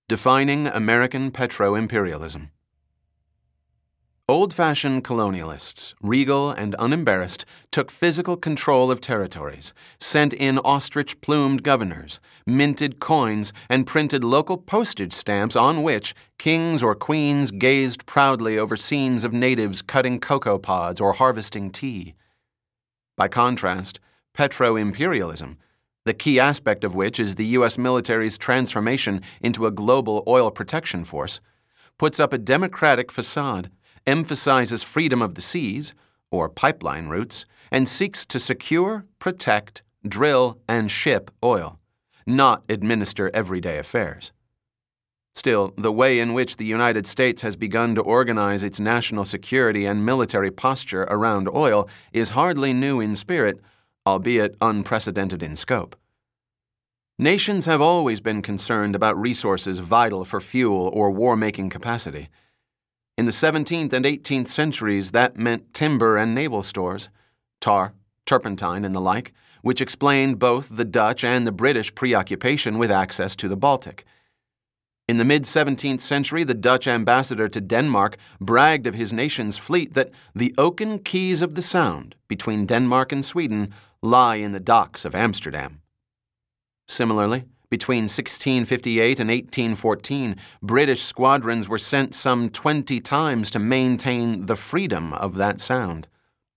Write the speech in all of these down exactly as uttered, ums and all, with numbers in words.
Defining American Petro-Imperialism. Old-fashioned colonialists, regal and unembarrassed, took physical control of territories, sent in ostrich-plumed governors, minted coins, and printed local postage stamps on which kings or queens gazed proudly over scenes of natives cutting cocoa pods or harvesting tea. By contrast, petro-imperialism, the key aspect of which is the U S military's transformation into a global oil protection force, puts up a democratic facade, emphasizes freedom of the seas, or pipeline routes, and seeks to secure, protect, drill, and ship oil, not administer everyday affairs. Still, the way in which the United States has begun to organize its national security and military posture around oil is hardly new in spirit, albeit unprecedented in scope. Nations have always been concerned about resources vital for fuel or war-making capacity. In the seventeenth and eighteenth centuries, that meant timber and naval stores, tar, turpentine, and the like, which explained both the Dutch and the British preoccupation with access to the Baltic. In the mid-seventeenth century, the Dutch ambassador to Denmark bragged of his nation's fleet that the oaken keys of the Sound, between Denmark and Sweden, lie in the docks of Amsterdam. Similarly, between sixteen fifty-eight and eighteen fourteen, British squadrons were sent some twenty times to maintain the freedom of that sound.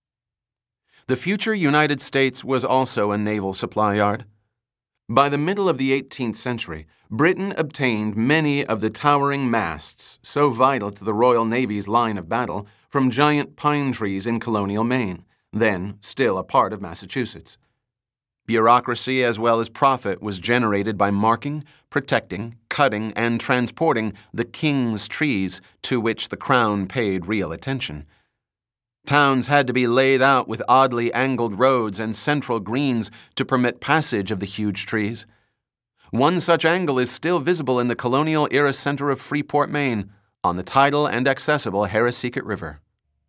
The future United States was also a naval supply yard. By the middle of the eighteenth century, Britain obtained many of the towering masts so vital to the Royal Navy's line of battle from giant pine trees in colonial Maine, then still a part of Massachusetts. Bureaucracy as well as profit was generated by marking, protecting, cutting, and transporting the king's trees to which the crown paid real attention. Towns had to be laid out with oddly angled roads and central greens to permit passage of the huge trees. One such angle is still visible in the colonial-era center of Freeport, Maine, on the tidal and accessible Harrisicot River.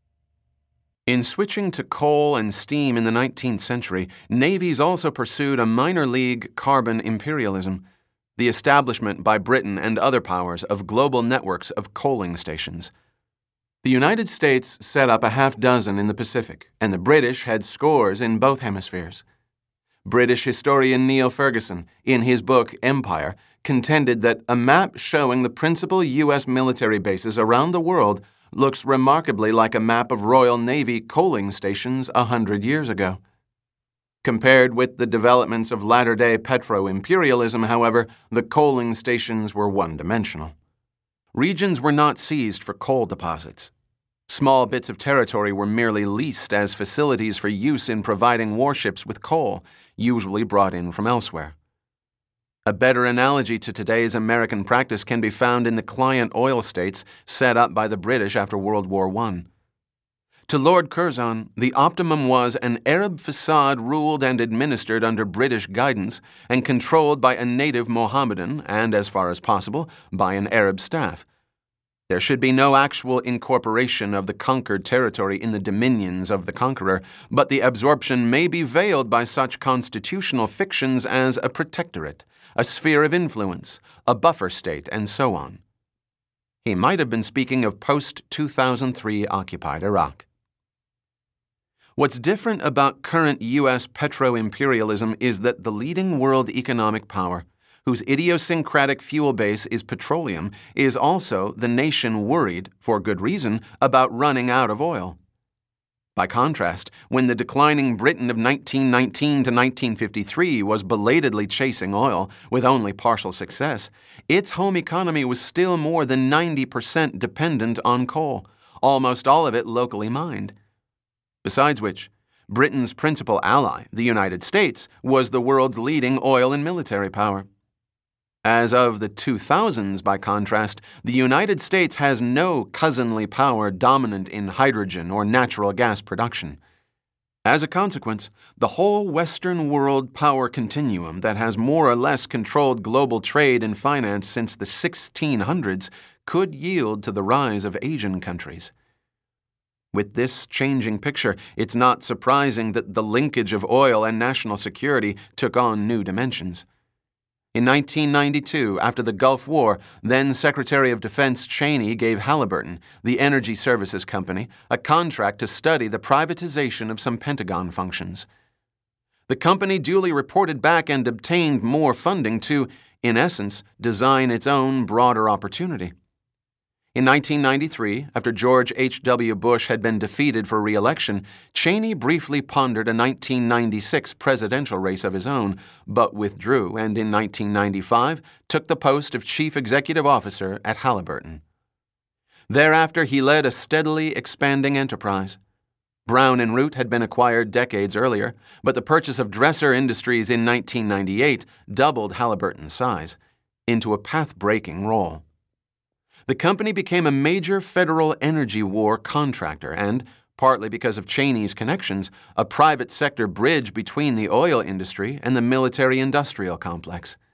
In switching to coal and steam in the nineteenth century, navies also pursued a minor league carbon imperialism, the establishment by Britain and other powers of global networks of coaling stations. The United States set up a half dozen in the Pacific, and the British had scores in both hemispheres. British historian Neil Ferguson, in his book Empire, contended that a map showing the principal U S military bases around the world looks remarkably like a map of Royal Navy coaling stations a hundred years ago. Compared with the developments of latter-day petro-imperialism, however, the coaling stations were one-dimensional. Regions were not seized for coal deposits. Small bits of territory were merely leased as facilities for use in providing warships with coal, usually brought in from elsewhere. A better analogy to today's American practice can be found in the client oil states set up by the British after World War One. To Lord Curzon, the optimum was an Arab facade ruled and administered under British guidance and controlled by a native Mohammedan and, as far as possible, by an Arab staff. There should be no actual incorporation of the conquered territory in the dominions of the conqueror, but the absorption may be veiled by such constitutional fictions as a protectorate, a sphere of influence, a buffer state, and so on. He might have been speaking of post two thousand three occupied Iraq. What's different about current U S petro-imperialism is that the leading world economic power, whose idiosyncratic fuel base is petroleum, is also the nation worried, for good reason, about running out of oil. By contrast, when the declining Britain of nineteen nineteen to nineteen fifty-three was belatedly chasing oil, with only partial success, its home economy was still more than ninety percent dependent on coal, almost all of it locally mined. Besides which, Britain's principal ally, the United States, was the world's leading oil and military power. As of the two thousands, by contrast, the United States has no cousinly power dominant in hydrogen or natural gas production. As a consequence, the whole Western world power continuum that has more or less controlled global trade and finance since the sixteen hundreds could yield to the rise of Asian countries. With this changing picture, it's not surprising that the linkage of oil and national security took on new dimensions. In nineteen ninety-two, after the Gulf War, then Secretary of Defense Cheney gave Halliburton, the energy services company, a contract to study the privatization of some Pentagon functions. The company duly reported back and obtained more funding to, in essence, design its own broader opportunity. In nineteen ninety-three, after George H W Bush had been defeated for re-election, Cheney briefly pondered a nineteen ninety-six presidential race of his own, but withdrew and in nineteen ninety-five took the post of Chief Executive Officer at Halliburton. Thereafter, he led a steadily expanding enterprise. Brown and Root had been acquired decades earlier, but the purchase of Dresser Industries in nineteen ninety-eight doubled Halliburton's size into a path-breaking role. The company became a major federal energy war contractor and, partly because of Cheney's connections, a private sector bridge between the oil industry and the military-industrial complex.